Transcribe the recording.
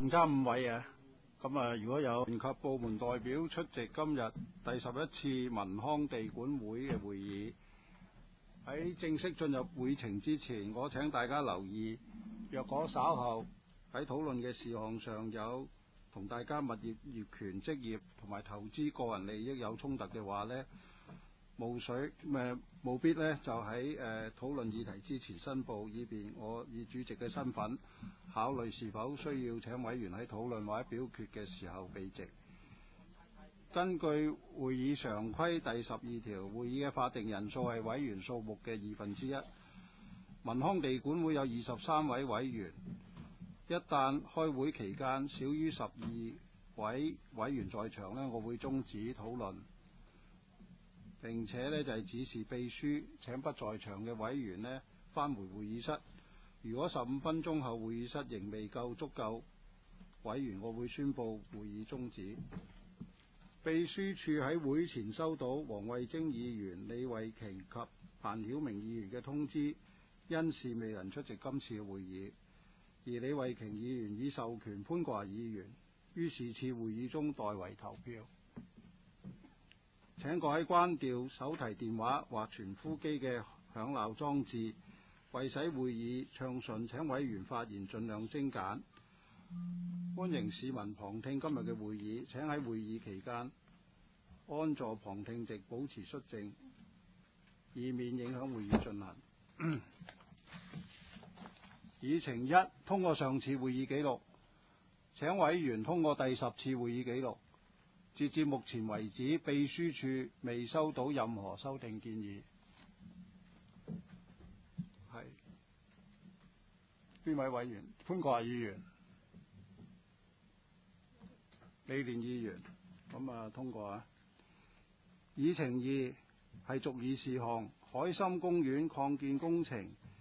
仲差5位啊！咁如果有及部門代表出席今日第11次文康地管會嘅會議，喺正式進入會程之前，我請大家留意，若果稍後喺討論嘅事項上有同大家物業業權、職業同埋投資個人利益有衝突嘅話呢，務必呢就喺討論議題之前申報，以便我以主席嘅身份考慮是否需要請委員喺討論或者表決嘅時候避席。根據會議常規第12條，會議嘅法定人數係委員數目嘅1/2。文康地管會有23位委員，一旦開會期間少於12位委員在場呢，我會終止討論，並且呢就係指示秘書請不在場嘅委員呢返回會議室。如果15分鐘後會議室仍未夠足夠委員，我會宣佈會議終止。秘書處喺會前收到黃慧貞議員、李慧瓊及彭曉明議員嘅通知，因事未能出席今次嘅會議。而李慧瓊議員已授權潘國華議員於是次會議中代為投票。請各位關掉手提電話或傳呼機嘅響鬧裝置，為使會議暢順，請委員發言盡量精簡。歡迎市民旁聽今日嘅會議，請喺會議期間安坐旁聽席，保持肅靜，以免影響會議進行。議程1，通過上次會議記錄，請委員通過第10次會議記錄。截至目前為止，秘書處未收到任何修訂建議。係邊位委員？潘國華議員、李連議員，咁通過啊。議程2係續議事項，海心公園擴建工程